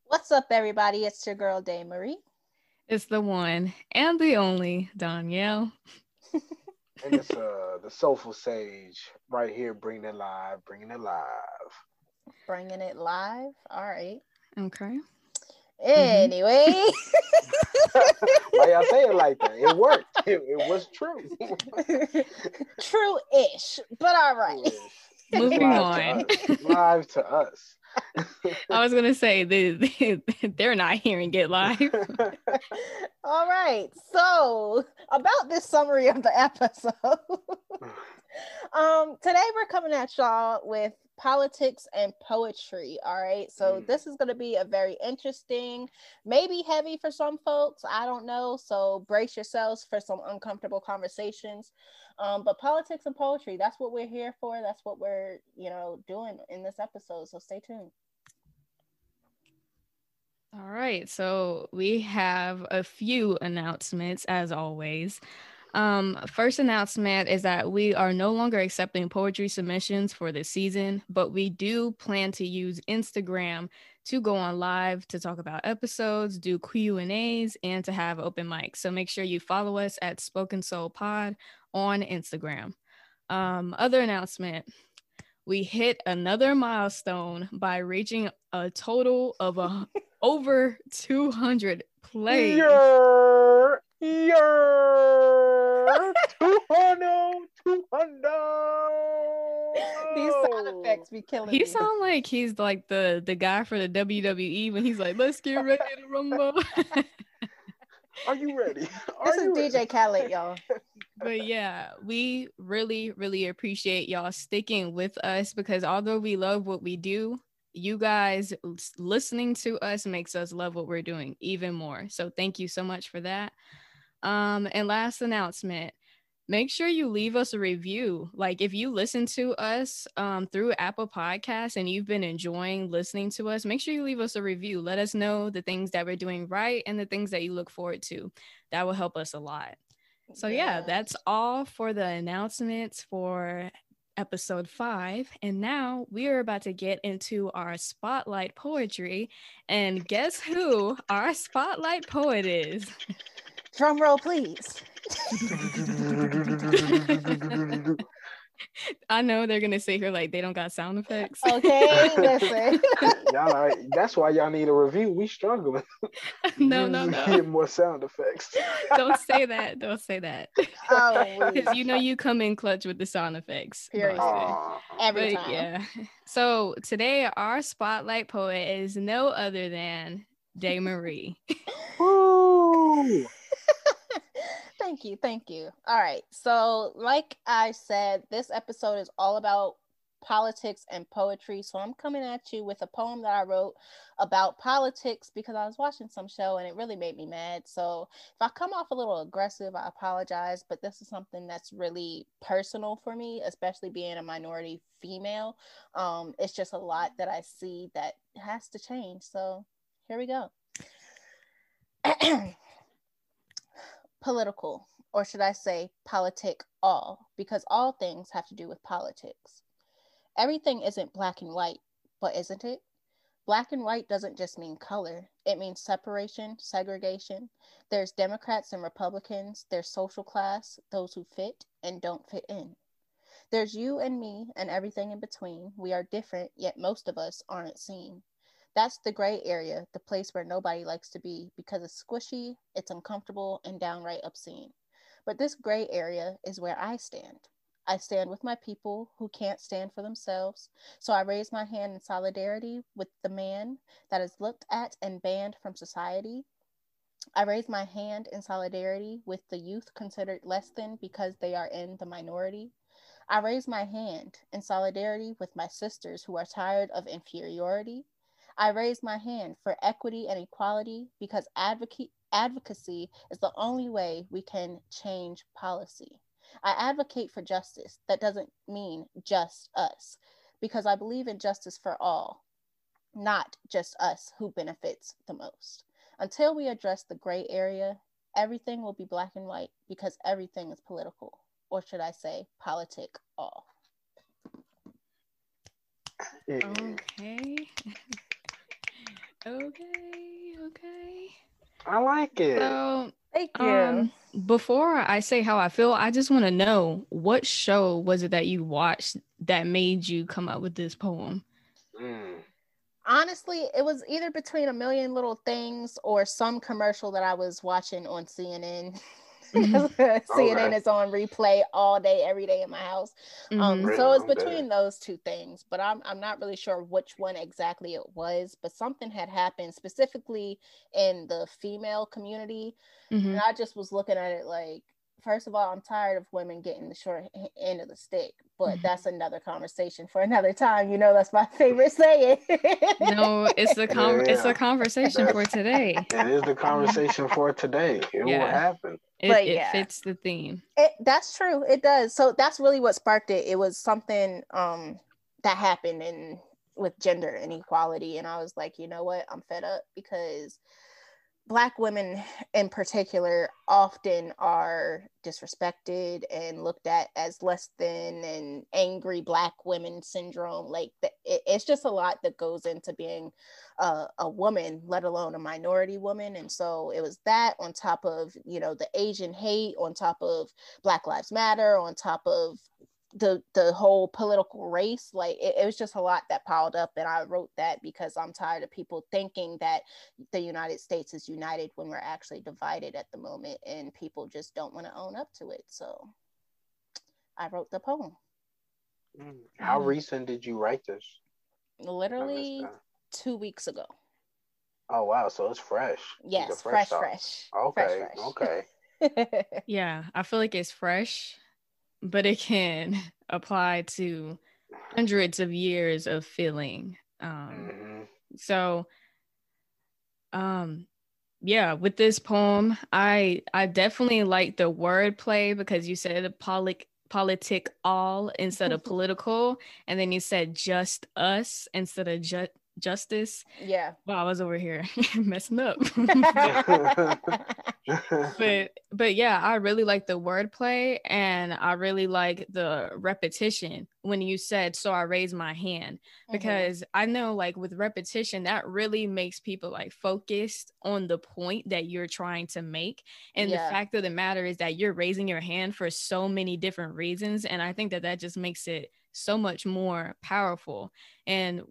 What's up, everybody? It's your girl, Day Marie. It's the one and the only Danielle. And it's the soulful sage right here, bringing it live, bringing it live. Bringing it live. All right. Okay. Anyway, Why y'all say it like that? It worked. It was true. true-ish, but all right. Moving live on. to us. Live to us. I was gonna say they're not hearing it live. All right. So about this summary of the episode. Today we're coming at y'all with politics and poetry. All right. So this is going to be a very interesting, maybe heavy for some folks. I don't know. So brace yourselves for some uncomfortable conversations. But politics and poetry, that's what we're here for. That's what we're, doing in this episode. So stay tuned. All right, so we have a few announcements as always. First announcement is that we are no longer accepting poetry submissions for this season, but we do plan to use Instagram to go on live to talk about episodes, do Q&As, and to have open mics. So make sure you follow us at Spoken Soul Pod on Instagram. Other announcement, we hit another milestone by reaching a total of over 200 plays. 200. These sound effects be killing He me. sound like he's like the guy for the WWE when he's like, let's get ready to rumble. Are you ready? This is DJ Khaled, y'all. But yeah, we really, really appreciate y'all sticking with us because although we love what we do, you guys listening to us makes us love what we're doing even more. So thank you so much for that. And last announcement, make sure you leave us a review. Like if you listen to us through Apple Podcasts and you've been enjoying listening to us, make sure you leave us a review. Let us know the things that we're doing right and the things that you look forward to. That will help us a lot. So yeah, that's all for the announcements for episode 5. And now we are about to get into our spotlight poetry. And guess who our spotlight poet is? Drum roll, please. I know they're gonna sit here like they don't got sound effects. Okay, listen. Y'all, that's why y'all need a review. We struggling. No. Get more sound effects. Don't say that. Don't say that. Oh, Because you know you come in clutch with the sound effects. Period. Every time. Yeah. So today our spotlight poet is no other than Day Marie. Woo! Thank you. All right. So, like I said, this episode is all about politics and poetry. So, I'm coming at you with a poem that I wrote about politics because I was watching some show and it really made me mad. So, if I come off a little aggressive, I apologize. But this is something that's really personal for me, especially being a minority female. It's just a lot that I see that has to change. So, here we go. Political, or should I say politic all, because all things have to do with politics. Everything isn't black and white, but isn't it? Black and white doesn't just mean color. It means separation, segregation. There's Democrats and Republicans. There's social class, those who fit and don't fit in. There's you and me and everything in between. We are different, yet most of us aren't seen. That's the gray area, the place where nobody likes to be because it's squishy, it's uncomfortable, and downright obscene. But this gray area is where I stand. I stand with my people who can't stand for themselves. So I raise my hand in solidarity with the man that is looked at and banned from society. I raise my hand in solidarity with the youth considered less than because they are in the minority. I raise my hand in solidarity with my sisters who are tired of inferiority. I raise my hand for equity and equality because advocacy is the only way we can change policy. I advocate for justice. That doesn't mean just us, because I believe in justice for all, not just us who benefits the most. Until we address the gray area, everything will be black and white because everything is political, or should I say, politic all. Okay. Okay. I like it. So, Thank you. before I say how I feel, I just want to know what show was it that you watched that made you come up with this poem? Mm. Honestly, it was either between A Million Little Things or some commercial that I was watching on CNN. Because CNN Okay. is on replay all day, every day in my house. Mm-hmm. So it's I'm dead. between those two things, but I'm not really sure which one exactly it was. But something had happened specifically in the female community, Mm-hmm. and I just was looking at it like, first of all, I'm tired of women getting the short end of the stick, but that's another conversation for another time. You know, that's my favorite saying. No, Yeah, it's a yeah. conversation for That's today. it is the conversation for today. It will Yeah, happen. But it yeah, fits the theme. that's true. It does. So that's really what sparked it. It was something that happened in with gender inequality, and I was like, you know what? I'm fed up because Black women in particular often are disrespected and looked at as less than, and angry Black women syndrome. Like it's just a lot that goes into being a woman, let alone a minority woman. And so it was that, on top of, you know, the Asian hate, on top of Black Lives Matter, on top of the whole political race. Like it was just a lot that piled up, and I wrote that because I'm tired of people thinking that the United States is united when we're actually divided at the moment, and people just don't want to own up to it. So I wrote the poem. How Yeah. recent did you write this? I missed Literally that. 2 weeks ago. Oh wow, so it's fresh. These are Yes, fresh fresh, thoughts. fresh, fresh, Okay, fresh. okay. Yeah, I feel like it's fresh, but it can apply to hundreds of years of feeling. Hmm. So um yeah, with this poem, I definitely like the wordplay because you said politic all instead of political, and then you said just us instead of justice. Yeah. Wow, I was over here messing up. But yeah, I really like the wordplay, and I really like the repetition when you said, so I raised my hand, Mhm. because I know like with repetition that really makes people like focused on the point that you're trying to make. And the Yeah. fact of the matter is that you're raising your hand for so many different reasons, and I think that that just makes it so much more powerful. And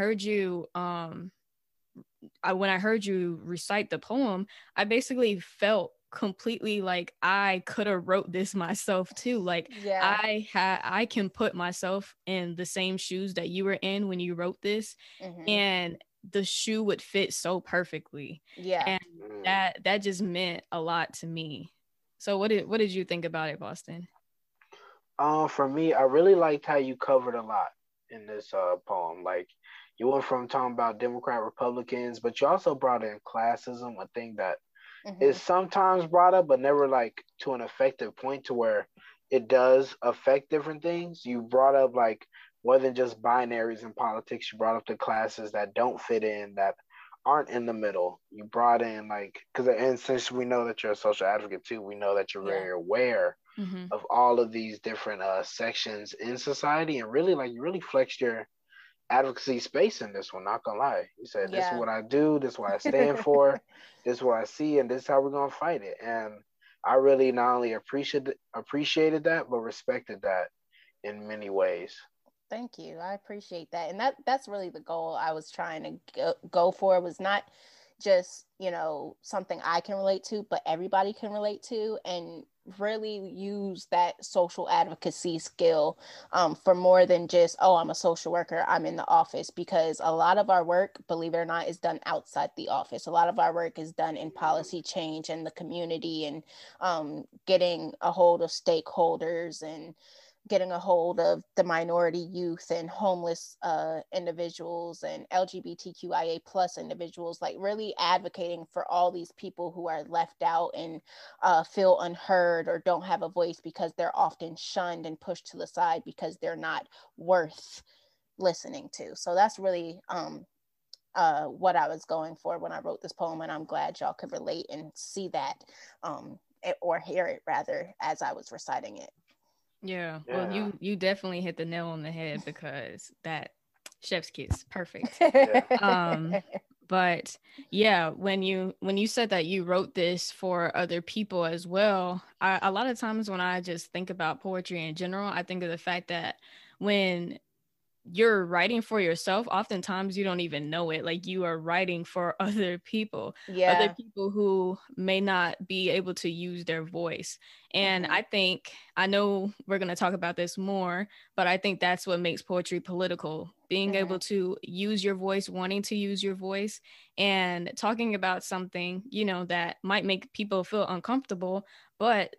when I heard you recite the poem, I basically felt completely like I could have wrote this myself too. Like Yeah. I can put myself in the same shoes that you were in when you wrote this, Mhm. and the shoe would fit so perfectly. Yeah. And that just meant a lot to me. So what did you think about it, Boston? For me, I really liked how you covered a lot in this poem. Like you went from talking about Democrat Republicans, but you also brought in classism, a thing that is Mhm. sometimes brought up, but never like to an effective point to where it does affect different things. You brought up like more than just binaries in politics. You brought up the classes that don't fit in, that aren't in the middle. You brought in like, because and since we know that you're a social advocate too, we know that you're Yeah. very aware Mm-hmm. of all of these different sections in society, and really like you really flexed your advocacy space in this one. Not gonna lie, you said this is Yeah. what I do, this is what I stand for, this is what I see, and this is how we're gonna fight it. And I really not only appreciated that, but respected that in many ways. Thank you. I appreciate that. And that's really the goal I was trying to go for, was not just, you know, something I can relate to, but everybody can relate to, and really use that social advocacy skill for more than just, oh, I'm a social worker, I'm in the office. Because a lot of our work, believe it or not, is done outside the office. A lot of our work is done in policy change in the community, and getting a hold of stakeholders, and getting a hold of the minority youth and homeless individuals and LGBTQIA plus individuals, like really advocating for all these people who are left out and feel unheard or don't have a voice, because they're often shunned and pushed to the side because they're not worth listening to. So that's really what I was going for when I wrote this poem, and I'm glad y'all could relate and see that, or hear it rather, as I was reciting it. Yeah, well, Yeah, you definitely hit the nail on the head, because that chef's kiss, perfect. yeah. Um, But yeah, when you said that you wrote this for other people as well, a lot of times when I just think about poetry in general, I think of the fact that when you're writing for yourself, oftentimes you don't even know it. Like you are writing for other Yeah. people who may not be able to use their voice. And I know we're going to talk about this more, but I think that's what makes poetry political. Being able to use your voice, wanting to use your voice, and talking about something, that might make people feel uncomfortable, but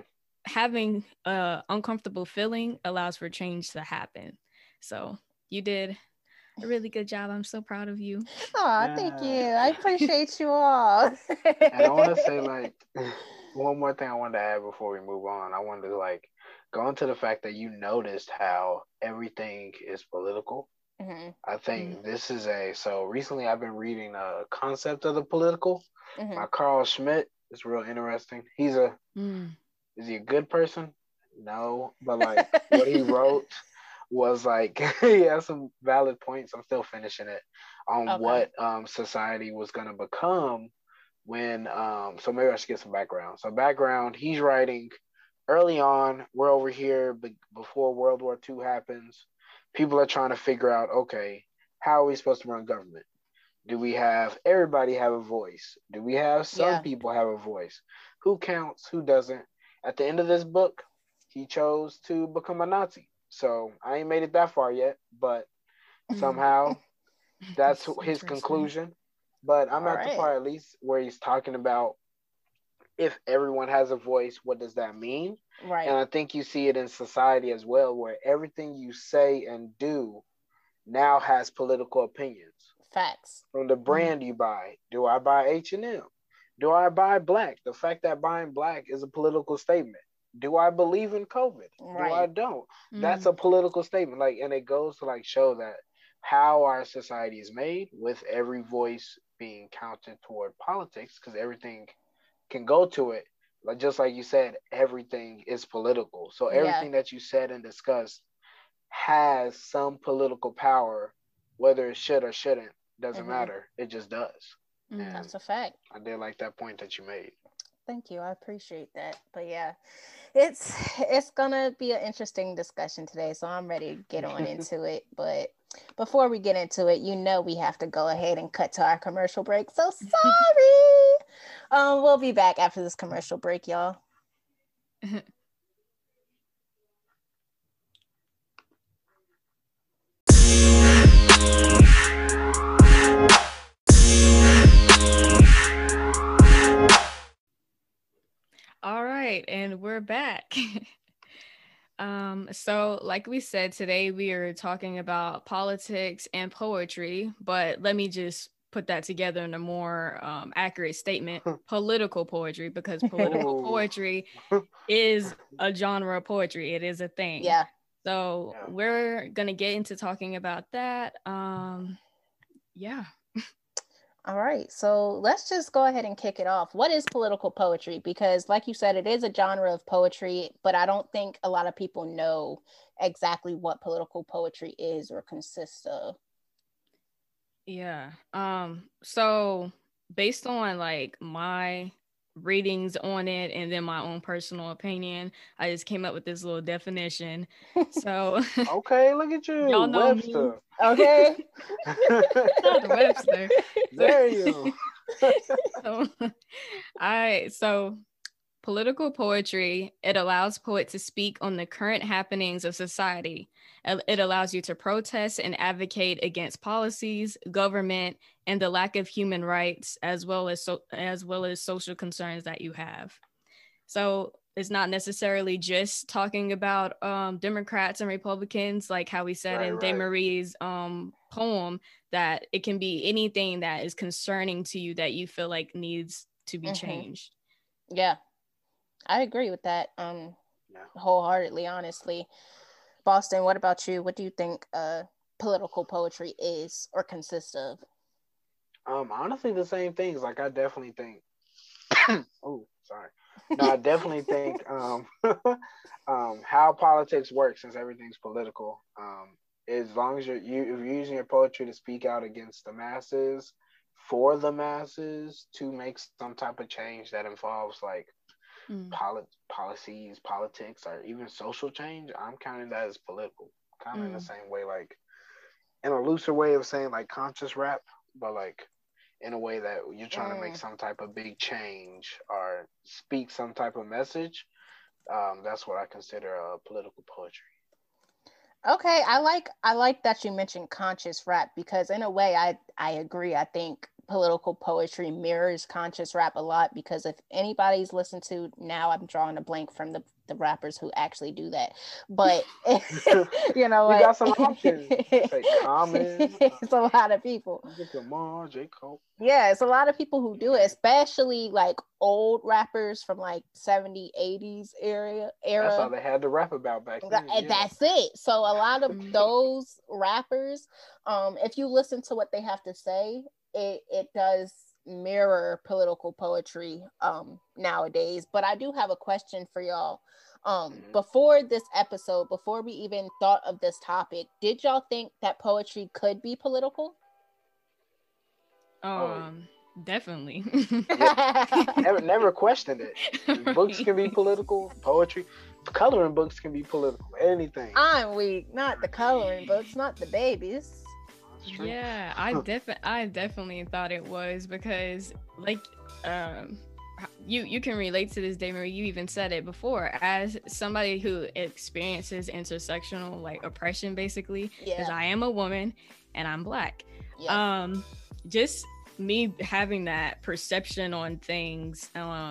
having a uncomfortable feeling allows for change to happen. So you did a really good job. I'm so proud of you. Oh, thank you. I appreciate you all. And I want to say, like, one more thing I wanted to add before we move on. I wanted to, like, go into the fact that you noticed how everything is political. I think this is so recently I've been reading a concept of the political by Carl Schmitt. It's real interesting. Is he a good person? No, but like what he wrote was like he has some valid points. I'm still finishing it on what society was gonna become when so maybe I should get some background. So background, he's writing early on, we're over here before World War II happens. People are trying to figure out, okay, how are we supposed to run government? Do we have everybody have a voice? Do we have some people have a voice? Who counts? Who doesn't? At the end of this book, he chose to become a Nazi. So I ain't made it that far yet, but somehow that's his conclusion. But I'm at the part at least where he's talking about if everyone has a voice, what does that mean? Right. And I think you see it in society as well, where everything you say and do now has political opinions. Facts. From the brand you buy, do I buy H&M? Do I buy black? The fact that buying black is a political statement. Do I believe in COVID? Right. Do I don't? That's a political statement. Like, and it goes to like show that how our society is made with every voice being counted toward politics, because everything can go to it. Like just like you said, everything is political. So everything that you said and discussed has some political power, whether it should or shouldn't, doesn't matter. It just does. That's a fact. I did like that point that you made. Thank you. I appreciate that. But yeah, it's gonna be an interesting discussion today, so I'm ready to get on into it. But before we get into it, we have to go ahead and cut to our commercial break. So sorry. We'll be back after this commercial break, y'all. All right, and we're back. So like we said, today we are talking about politics and poetry, but let me just put that together in a more accurate statement: political poetry, because political poetry is a genre of poetry. It is a thing. Yeah. So we're gonna get into talking about that. Yeah. All right, so let's just go ahead and kick it off. What is political poetry? Because like you said, it is a genre of poetry, but I don't think a lot of people know exactly what political poetry is or consists of. Yeah. So based on like my readings on it and then my own personal opinion, I just came up with this little definition. So okay, look at you, y'all know Webster. Me. Okay. Not Webster. There you. So political poetry, it allows poets to speak on the current happenings of society. It allows you to protest and advocate against policies, government, and the lack of human rights, as well as social concerns that you have. So it's not necessarily just talking about Democrats and Republicans, like how we said in Desmarie's poem, that it can be anything that is concerning to you that you feel like needs to be changed. Yeah, I agree with that wholeheartedly, honestly. Boston, what about you? What do you think political poetry is or consists of? Honestly, the same things. Like I definitely think. Oh, sorry. No, I definitely think how politics works, since everything's political. As long as if you're using your poetry to speak out against the masses, for the masses to make some type of change that involves like policies, politics, or even social change, I'm counting that as political. Kind of in the same way, like in a looser way of saying like conscious rap, but like in a way that you're trying to make some type of big change or speak some type of message. That's what I consider political poetry. Okay, I like that you mentioned conscious rap, because in a way I agree. I think political poetry mirrors conscious rap a lot, because if anybody's listened to, now I'm drawing a blank from the rappers who actually do that, but you know You what, got some options. Say Common, it's a lot of people. Kendrick Lamar, J. Cole. Yeah, it's a lot of people who do it, especially like old rappers from like 70s, 80s era. That's all they had to rap about back then. And that's it. So a lot of those rappers, if you listen to what they have to say, it does mirror political poetry nowadays. But I do have a question for y'all. Before this episode, before we even thought of this topic, did y'all think that poetry could be political? Definitely. Never questioned it. Books can be political, poetry, coloring books can be political, anything. I'm weak. Not the coloring books, not the babies. Yeah, I definitely thought it was, because like you can relate to this, Day Marie. You even said it before, as somebody who experiences intersectional like oppression, basically, because I am a woman and I'm Black. Just me having that perception on things,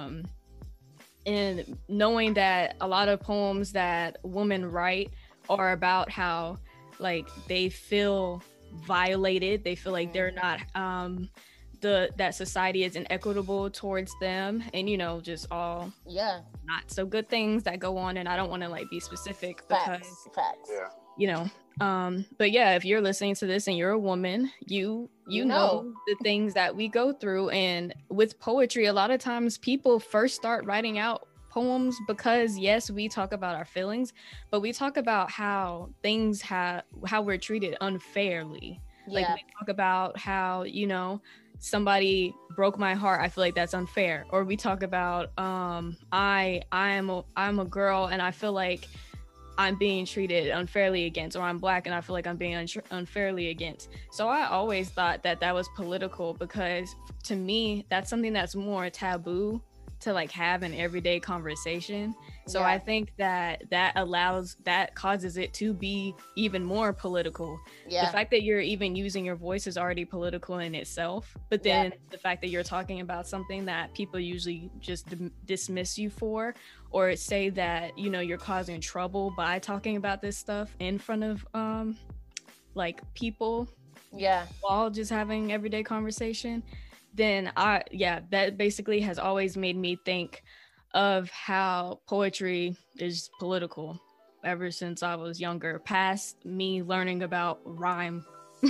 and knowing that a lot of poems that women write are about how like they feel violated, they feel like they're not that society is inequitable towards them, and you know, just all not so good things that go on. And I don't want to like be specific because facts. You know, but yeah, if you're listening to this and you're a woman, you know the things that we go through. And with poetry, a lot of times people first start writing out poems because yes, we talk about our feelings, but we talk about how how we're treated unfairly. Like we talk about how, you know, somebody broke my heart, I feel like that's unfair. Or we talk about I'm a girl and I feel like I'm being treated unfairly against, or I'm Black and I feel like I'm being unfairly against. So I always thought that was political, because to me that's something that's more taboo to like have an everyday conversation. So I think that causes it to be even more political. The fact that you're even using your voice is already political in itself, but then the fact that you're talking about something that people usually just dismiss you for, or say that, you know, you're causing trouble by talking about this stuff in front of like people while just having everyday conversation, then that basically has always made me think of how poetry is political ever since I was younger, past me learning about rhyme.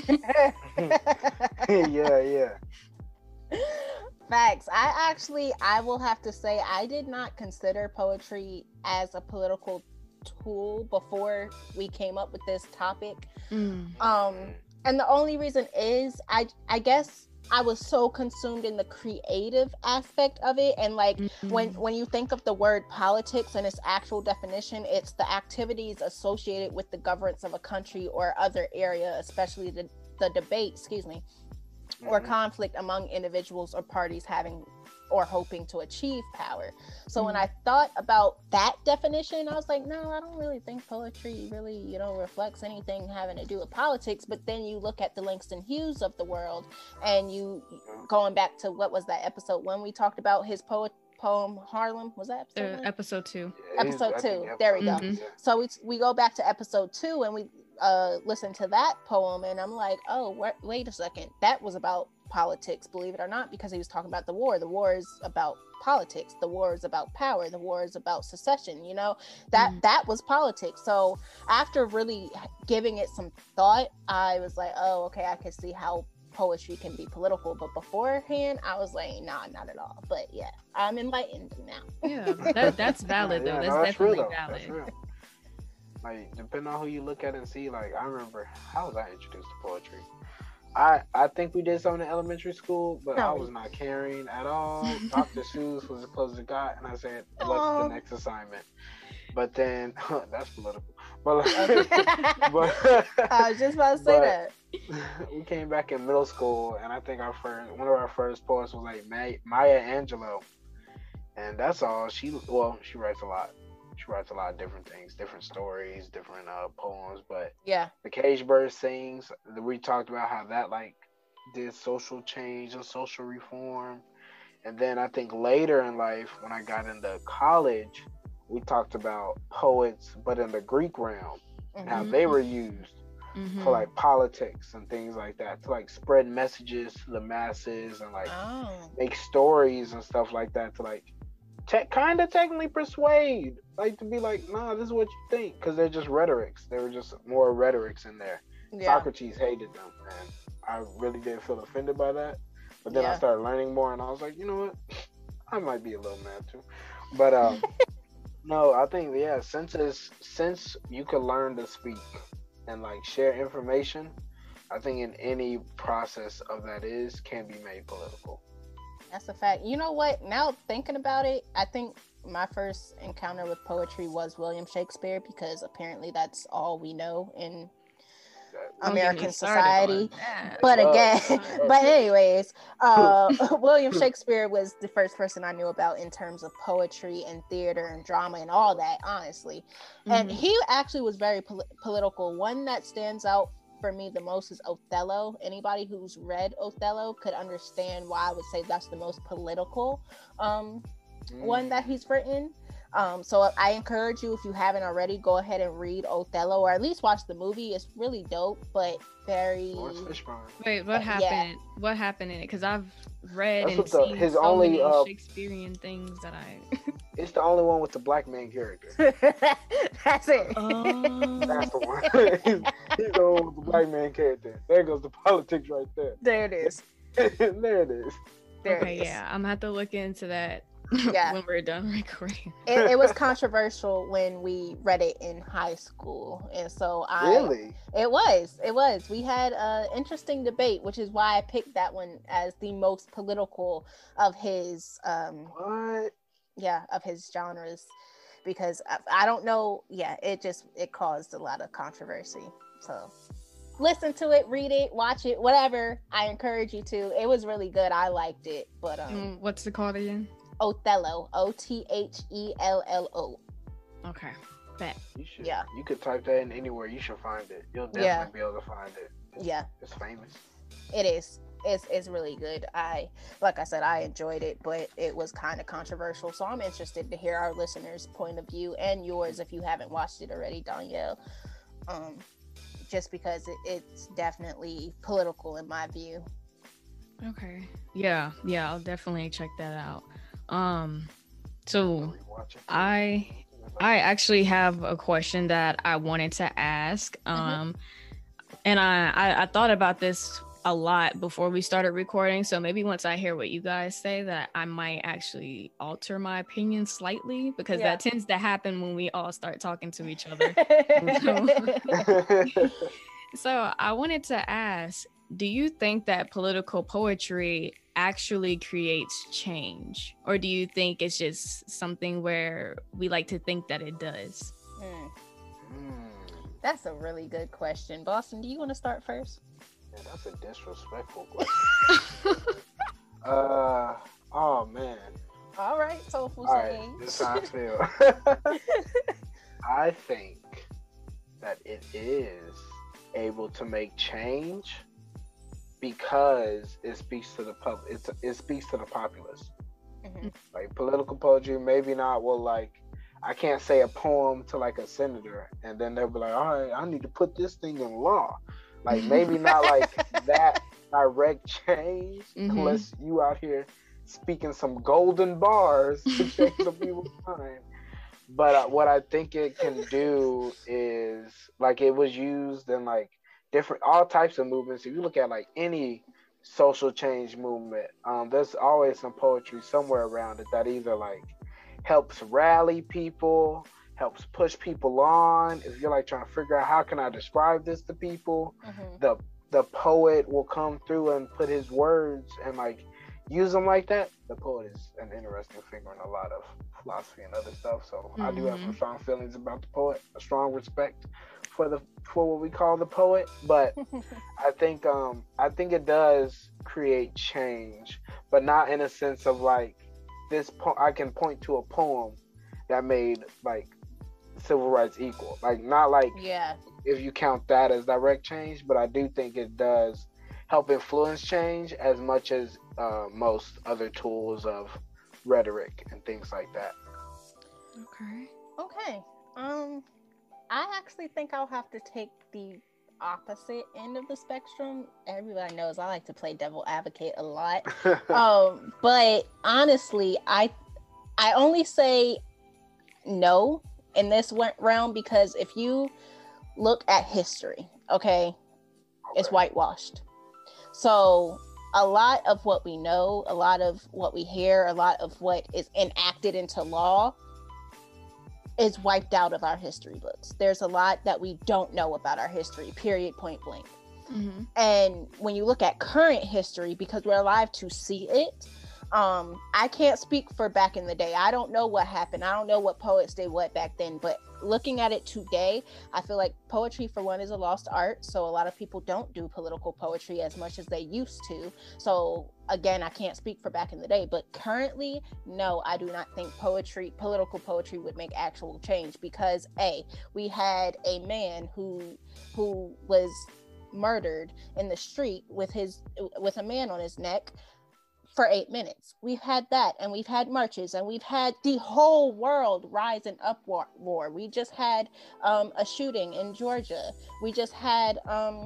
yeah. Facts. I will have to say, I did not consider poetry as a political tool before we came up with this topic. And the only reason is I guess I was so consumed in the creative aspect of it. And like when you think of the word politics and its actual definition, it's the activities associated with the governance of a country or other area, especially the debate, or conflict among individuals or parties having or hoping to achieve power. So when I thought about that definition, I was like, no, I don't really think poetry really, you know, reflects anything having to do with politics. But then you look at the Langston Hughes of the world, and you going back to what was that episode when we talked about his poem Harlem? Was that episode 2? Episode 2. There we go. So we go back to episode 2 and we listen to that poem, and I'm like, oh, wait a second, that was about politics, believe it or not, because he was talking about the war. The war is about politics. The war is about power. The war is about secession. You know, that was politics. So after really giving it some thought, I was like, oh, okay, I can see how poetry can be political. But beforehand, I was like, nah, not at all. But yeah, I'm enlightened now. Yeah, that's valid though. That's definitely valid. That's like, depending on who you look at and see, like, I remember, how was I introduced to poetry? I think we did something in elementary school, but I No. was not caring at all. Dr. Seuss was the closest it got, and I said, "What's Aw. the next assignment?" But then that's political. But I was just about to say but that. we came back in middle school, and I think one of our first poets was like Maya Angelou, and that's all. She writes a lot. She writes a lot of different things, different stories, different poems. But Yeah. The Cage Bird Sings, we talked about how that like did social change and social reform. And then I think later in life, when I got into college, we talked about poets, but in the Greek realm, and how they were used for like politics and things like that, to like spread messages to the masses and like make stories and stuff like that, to like kind of technically persuade, like to be like, nah, this is what you think, because they're just rhetorics. There were just more rhetorics in there. Yeah. Socrates hated them, and I really did feel offended by that. But then I started learning more, and I was like, you know what, I might be a little mad too. But no, I think since you can learn to speak and like share information, I think in any process of that can be made political. That's a fact. You know what? Now thinking about it, I think my first encounter with poetry was William Shakespeare, because apparently that's all we know in American society. But again, but anyways, William Shakespeare was the first person I knew about in terms of poetry and theater and drama and all that, honestly. And he actually was very political. One that stands out for me the most is Othello. Anybody who's read Othello could understand why I would say that's the most political one that he's written. So I encourage you, if you haven't already, go ahead and read Othello, or at least watch the movie. It's really dope, but very... Wait, what happened? Yeah. What happened in it? Because I've read That's and seen his so only many Shakespearean things that I... It's the only one with the black man character. That's it. That's the one. He's the one with the black man character. There goes the politics right there. There it is. There it is. Yeah, I'm gonna have to look into that. Yeah. When we're done recording. It was controversial when we read it in high school, and so it was we had an interesting debate, which is why I picked that one as the most political of his of his genres, because I don't know, it caused a lot of controversy. So listen to it, read it, watch it, whatever. I encourage you to. It was really good. I liked it. But what's it called again? Othello. Othello. Okay. Bet. You could type that in anywhere. You should find it. You'll definitely be able to find it. It's famous. It is. It's really good. Like I said, I enjoyed it, but it was kind of controversial. So I'm interested to hear our listeners' point of view, and yours if you haven't watched it already, Danielle. Just because it's definitely political in my view. Okay. Yeah, I'll definitely check that out. So I actually have a question that I wanted to ask. And I thought about this a lot before we started recording, so maybe once I hear what you guys say, that I might actually alter my opinion slightly, because that tends to happen when we all start talking to each other. So I wanted to ask, do you think that political poetry actually creates change, or do you think it's just something where we like to think that it does? That's a really good question. Boston, do you want to start first? Yeah, that's a disrespectful question. Oh man. All right, Soulful Sage. This is how I feel. I think that it is able to make change because it speaks to the public. It speaks to the populace. Like political poetry, maybe not. Well, like I can't say a poem to like a senator, and then they'll be like, "All right, I need to put this thing in law." Like maybe not like that direct change, unless you out here speaking some golden bars to change some people's mind. But what I think it can do is, like, it was used in like all types of movements. If you look at like any social change movement, there's always some poetry somewhere around it that either like helps rally people, helps push people on. If you're like trying to figure out how can I describe this to people, the poet will come through and put his words and like use them like that. The poet is an interesting figure in a lot of philosophy and other stuff. So I do have some strong feelings about the poet, a strong respect for what we call the poet. But I think it does create change, but not in a sense of like I can point to a poem that made like civil rights equal. Like not like if you count that as direct change, but I do think it does help influence change as much as most other tools of rhetoric and things like that. Okay. I actually think I'll have to take the opposite end of the spectrum. Everybody knows I like to play devil advocate a lot. But honestly, I only say no in this round because if you look at history, okay, it's whitewashed. So a lot of what we know, a lot of what we hear, a lot of what is enacted into law is wiped out of our history books. There's a lot that we don't know about our history, period, point blank. And when you look at current history, because we're alive to see it, I can't speak for back in the day. I don't know what happened. I don't know what poets did what back then, but looking at it today, I feel like poetry, for one, is a lost art. So a lot of people don't do political poetry as much as they used to. So again, I can't speak for back in the day, but currently, no, I do not think political poetry would make actual change because we had a man who was murdered in the street with a man on his neck for 8 minutes. We've had that, and we've had marches, and we've had the whole world rise in uproar. We just had a shooting in Georgia. We just had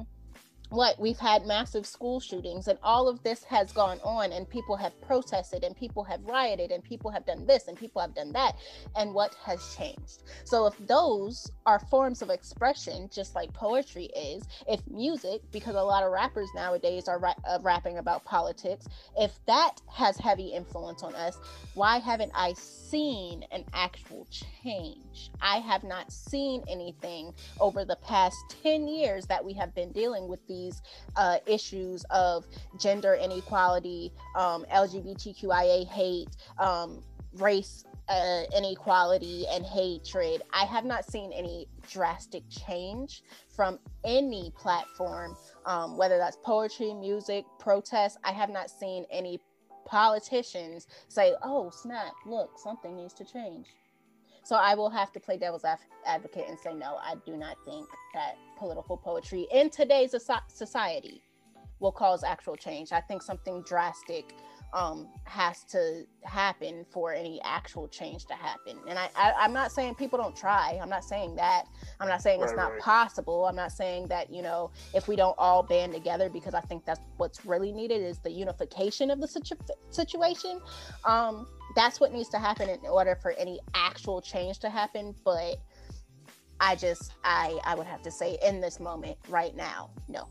we've had massive school shootings, and all of this has gone on, and people have protested, and people have rioted, and people have done this, and people have done that. And what has changed? So if those are forms of expression, just like poetry is, if music, because a lot of rappers nowadays are rapping about politics, if that has heavy influence on us, why haven't I seen an actual change? I have not seen anything over the past 10 years that we have been dealing with these issues of gender inequality, LGBTQIA hate, race inequality and hatred. I have not seen any drastic change from any platform, whether that's poetry, music, protests. I have not seen any politicians say, oh snap, look, something needs to change. So I will have to play devil's advocate and say, no, I do not think that political poetry in today's society will cause actual change. I think something drastic has to happen for any actual change to happen. And I'm not saying people don't try. I'm not saying that. I'm not saying it's not possible. I'm not saying that, if we don't all band together, because I think that's what's really needed is the unification of the situation. That's what needs to happen in order for any actual change to happen. But I would have to say in this moment right now, no.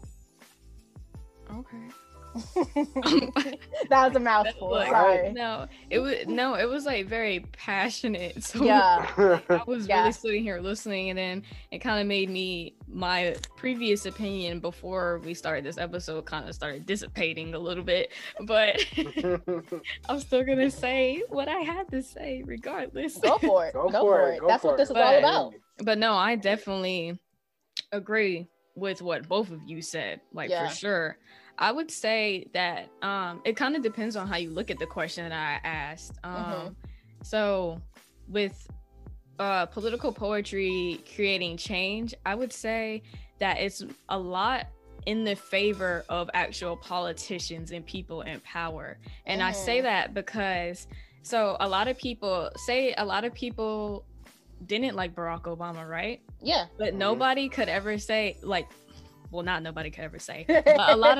Okay. That was a mouthful. Sorry. It was like very passionate. So yeah. I was really sitting here listening, and then it kind of made my previous opinion before we started this episode kind of started dissipating a little bit. But I'm still gonna say what I had to say regardless. Go for it. Go for it. That's what this is all about. But no, I definitely agree with what both of you said, for sure. I would say that it kind of depends on how you look at the question that I asked. So with political poetry creating change, I would say that it's a lot in the favor of actual politicians and people in power. And I say that because a lot of people didn't like Barack Obama, right? Yeah. But nobody could ever say not nobody could ever say, but a lot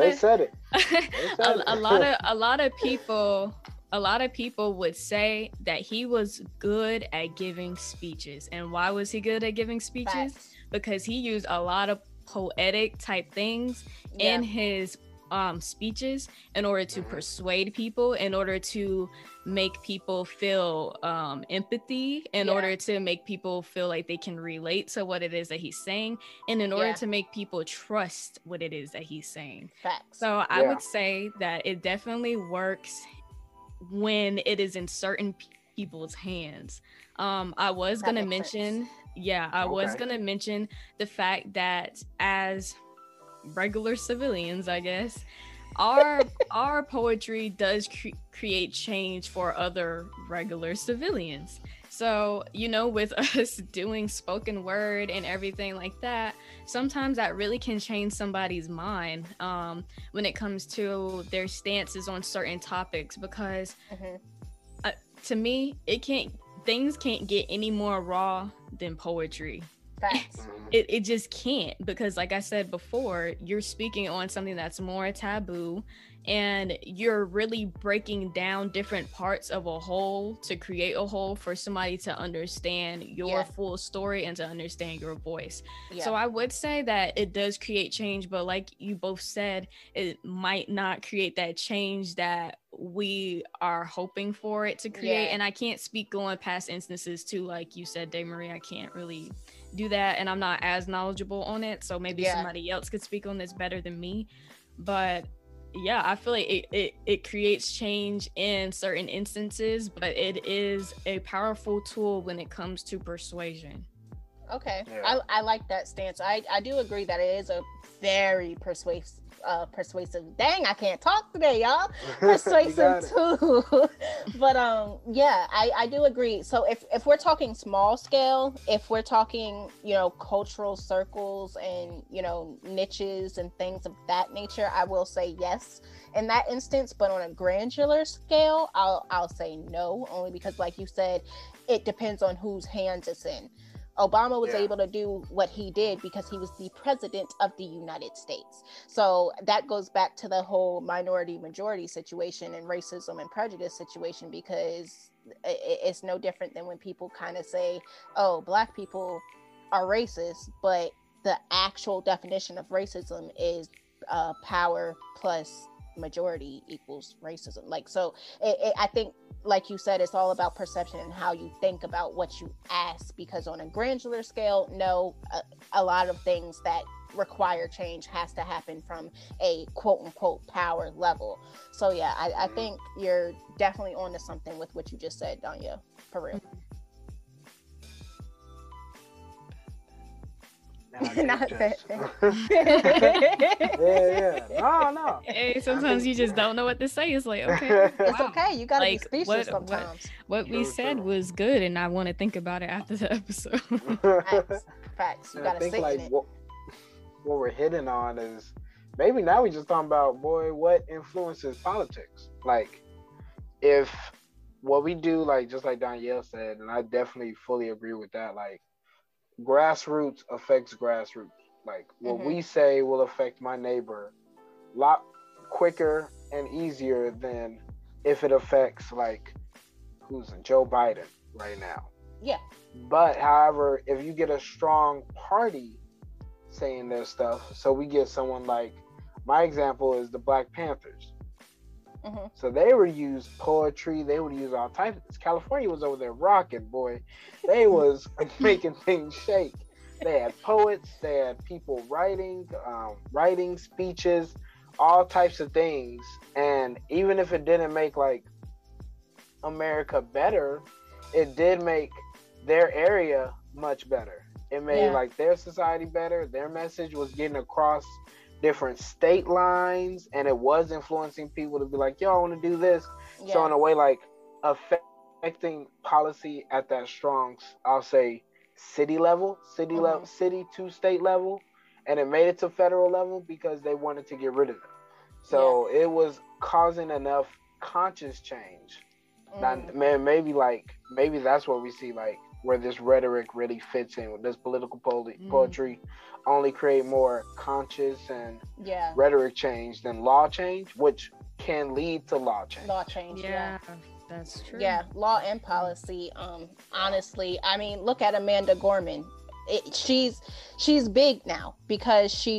of people would say that he was good at giving speeches. And why was he good at giving speeches? Because he used a lot of poetic type things in his speeches in order to persuade people, in order to make people feel empathy, in order to make people feel like they can relate to what it is that he's saying, and in order to make people trust what it is that he's saying. Facts. So I would say that it definitely works when it is in certain people's hands. I was gonna mention the fact that as regular civilians, I guess, our poetry does create change for other regular civilians. So, you know, with us doing spoken word and everything like that, sometimes that really can change somebody's mind when it comes to their stances on certain topics, because to me, things can't get any more raw than poetry. Facts. It just can't, because like I said before, you're speaking on something that's more taboo, and you're really breaking down different parts of a whole to create a whole for somebody to understand your full story and to understand your voice. So I would say that it does create change, but like you both said, it might not create that change that we are hoping for it to create. And I can't speak on past instances too, like you said, Daymarie, I can't really do that, and I'm not as knowledgeable on it, so maybe somebody else could speak on this better than me. But yeah, I feel like it creates change in certain instances, but it is a powerful tool when it comes to persuasion. Okay. I like that stance. I do agree that it is a very persuasive, I can't talk today, y'all. Persuasive too. But I do agree. So if we're talking small scale, if we're talking, you know, cultural circles and, you know, niches and things of that nature, I will say yes in that instance. But on a granular scale, I'll say no, only because, like you said, it depends on whose hands it's in. Obama was able to do what he did because he was the president of the United States. So that goes back to the whole minority majority situation and racism and prejudice situation, because it's no different than when people kind of say, oh, Black people are racist, but the actual definition of racism is power plus majority equals racism. Like, so I think, like you said, it's all about perception and how you think about what you ask, because on a granular scale, no, a lot of things that require change has to happen from a quote unquote power level. So yeah, I think you're definitely onto something with what you just said, Danya, for real. Not that. No. Hey, sometimes you just don't know what to say. It's like, okay, it's okay. You gotta be speechless sometimes. What we said was good, and I want to think about it after the episode. Facts. You gotta sit in it. What we're hitting on is maybe now we just talking about, boy, what influences politics. Like, if what we do, like just like Danielle said, and I definitely fully agree with that. Like, grassroots affects grassroots. Like, what we say will affect my neighbor a lot quicker and easier than if it affects, like, who's Joe Biden right now. Yeah. But however, if you get a strong party saying their stuff, so we get someone like, my example is the Black Panthers. So they would use poetry, they would use all types of things. California was over there rocking, boy. They was making things shake. They had poets, they had people writing speeches, all types of things. And even if it didn't make, like, America better, it did make their area much better. It made like their society better. Their message was getting across different state lines, and it was influencing people to be like, yo, I want to do this. So in a way, like, affecting policy at that strong, I'll say, city level, city to state level, and it made it to federal level because they wanted to get rid of it. So it was causing enough conscious change. Maybe that's what we see, like, where this rhetoric really fits in with this political poetry only create more conscious and rhetoric change than law change, which can lead to law change. That's true. Law and policy. Honestly, I mean, look at Amanda Gorman. She's big now because she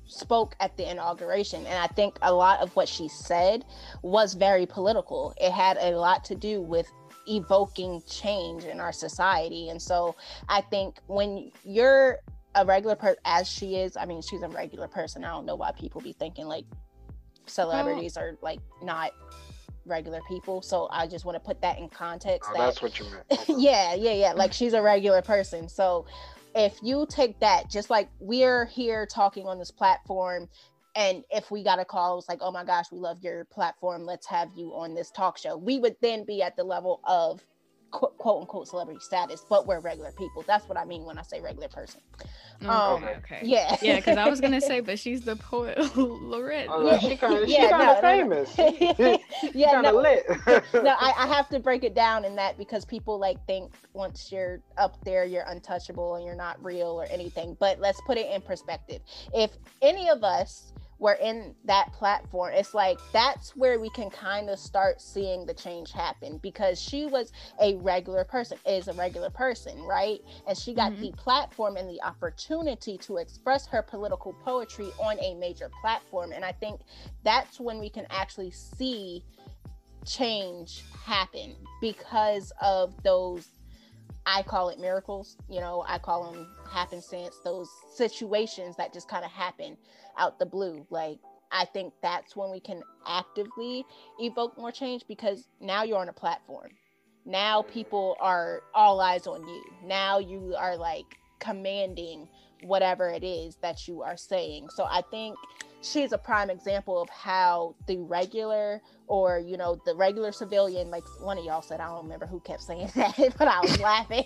spoke at the inauguration, and I think a lot of what she said was very political. It had a lot to do with evoking change in our society. And so I think when you're a regular person, as she is, I mean, she's a regular person. I don't know why people be thinking like celebrities are like not regular people. So I just want to put that in context. Oh, that's what you meant. Okay. Yeah. Like she's a regular person. So if you take that, just like we're here talking on this platform, and if we got a call, it's like, oh my gosh, we love your platform, let's have you on this talk show. We would then be at the level of quote unquote celebrity status, but we're regular people. That's what I mean when I say regular person. Okay. Yeah. Yeah, because I was gonna say, but she's the poet laureate. Oh, she kind of famous. Yeah, kind of lit. No, I have to break it down in that because people like think once you're up there, you're untouchable and you're not real or anything. But let's put it in perspective. If any of us were in that platform, it's like that's where we can kind of start seeing the change happen, because she was a regular person, is a regular person, right? And she got the platform and the opportunity to express her political poetry on a major platform. And I think that's when we can actually see change happen because of those, I call it miracles, you know, I call them happenstance, those situations that just kind of happen out the blue. Like, I think that's when we can actively evoke more change, because now you're on a platform. Now people are all eyes on you. Now you are like commanding whatever it is that you are saying. So I think she's a prime example of how the regular, or you know, the regular civilian, like one of y'all said, I don't remember who kept saying that, but I was laughing.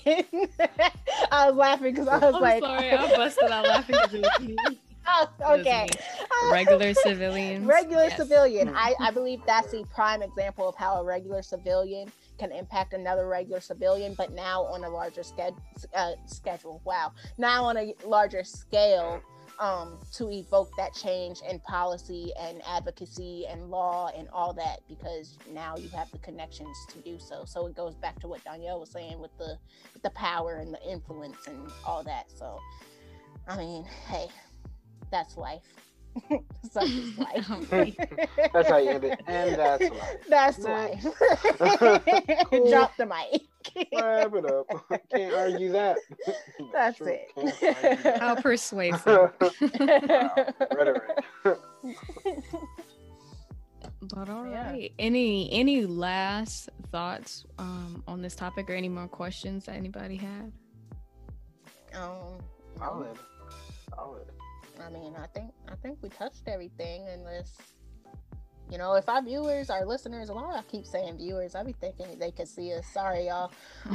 I was laughing because I was sorry, I busted out laughing because it was me. Oh, okay. Regular civilians. Civilian. I believe that's the prime example of how a regular civilian can impact another regular civilian, but now on a larger schedule. Wow. Now on a larger scale, to evoke that change in policy and advocacy and law and all that, because now you have the connections to do so. So it goes back to what Danielle was saying with the power and the influence and all that. So, I mean, hey, that's life. Such is life. That's how you end it. And that's life. That's life. Cool. Drop the mic. Wrap it up. Can't argue that. That's Sure, it. How persuasive. Wow. Rhetoric. But all right. Any last thoughts on this topic, or any more questions that anybody had? Solid. I mean, I think we touched everything, unless, you know, if our viewers, our listeners, why I keep saying viewers, I be thinking they could see us. Sorry, y'all.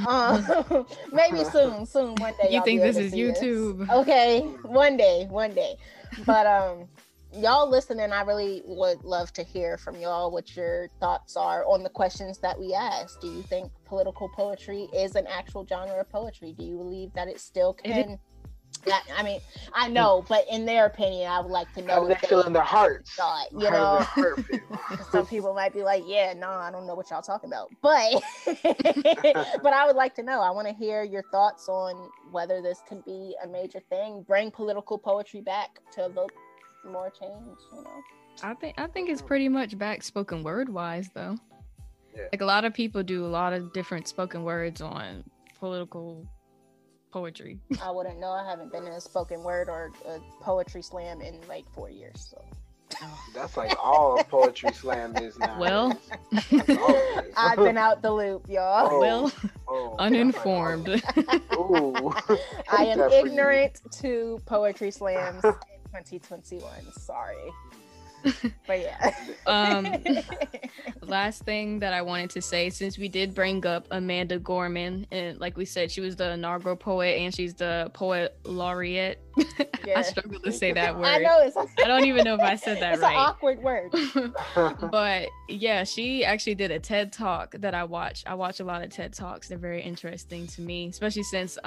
Maybe soon, one day. You think this is YouTube? Us. Okay, one day. But y'all listening, I really would love to hear from y'all what your thoughts are on the questions that we asked. Do you think political poetry is an actual genre of poetry? Do you believe that it still can? I mean, I know, but in their opinion, I would like to know. How they feel in their hearts. Thought, you know, some people might be like, "Yeah, no, I don't know what y'all talking about," but but I would like to know. I want to hear your thoughts on whether this could be a major thing, bring political poetry back to evoke more change. You know, I think it's pretty much back spoken word wise, though. Yeah. Like a lot of people do a lot of different spoken words on political poetry. I wouldn't know. I haven't been in a spoken word or a poetry slam in like 4 years. So that's like all poetry slam is now. Well, I've been out the loop, y'all. Uninformed. Ooh. I am ignorant to poetry slams in 2021. Sorry. But yeah. Last thing that I wanted to say, since we did bring up Amanda Gorman, and like we said, she was the inaugural poet and she's the poet laureate. Yeah. I struggle to say that word. I know I don't even know if I said that it's right. It's an awkward word. But yeah, she actually did a TED Talk that I watch. I watch a lot of TED Talks. They're very interesting to me, especially since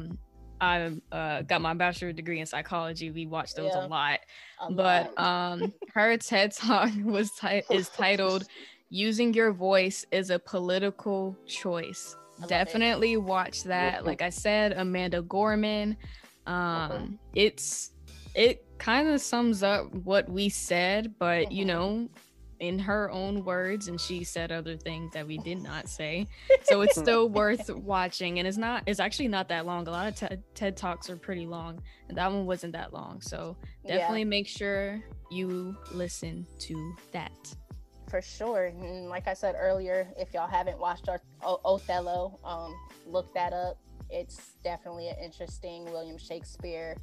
I got my bachelor's degree in psychology. We watched those a lot. But her TED Talk is titled "Using Your Voice is a Political Choice." Definitely watch that. Like I said, Amanda Gorman. It's it kind of sums up what we said, but you know, in her own words, and she said other things that we did not say. So it's still worth watching, and it's actually not that long. A lot of TED Talks are pretty long, and that one wasn't that long. So definitely make sure you listen to that. For sure. And like I said earlier, if y'all haven't watched our Othello, look that up. It's definitely an interesting William Shakespeare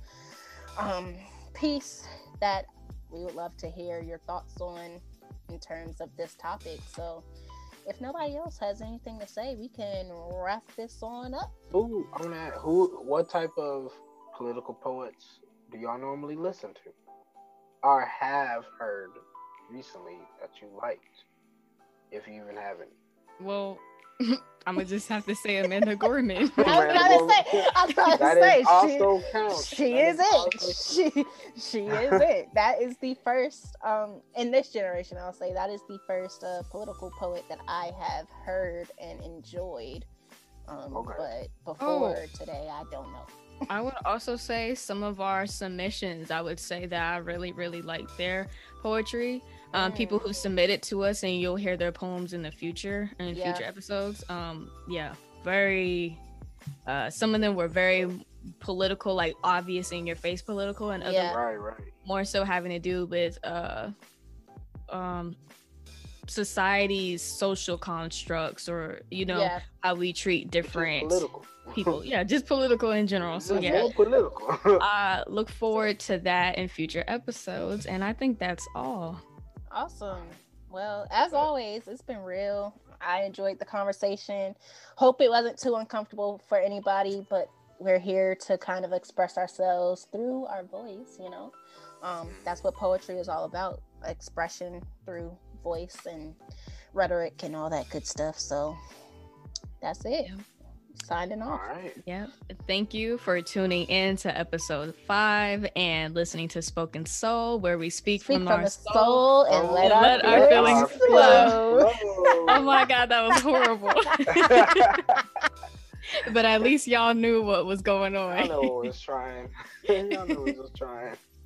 piece that we would love to hear your thoughts on in terms of this topic. So if nobody else has anything to say, we can wrap this on up. Ooh, I want to ask, what type of political poets do y'all normally listen to or have heard recently that you liked, if you even have any? Well, I'm gonna just have to say Amanda Gorman. I was about to say, she is it. She is it. That is the first, in this generation, I'll say that is the first political poet that I have heard and enjoyed. But before today, I don't know. I would also say some of our submissions, I would say that I really, really like their poetry. People who submit it to us, and you'll hear their poems in the future, in future episodes. Very, some of them were very political, like obvious in your face political, and other more so having to do with society's social constructs, or how we treat different people. Just political in general. So political. Look forward to that in future episodes, and I think that's all. Awesome. Well, as always, it's been real. I enjoyed the conversation. Hope it wasn't too uncomfortable for anybody, but we're here to kind of express ourselves through our voice, that's what poetry is all about, expression through voice and rhetoric and all that good stuff. So that's it. Signing off. All right. Yep. Thank you for tuning in to episode 5 and listening to Spoken Soul, where we speak from our soul and let our feelings flow. Oh my God, that was horrible. But at least y'all knew what was going on. I know what was trying. Y'all knew what was trying.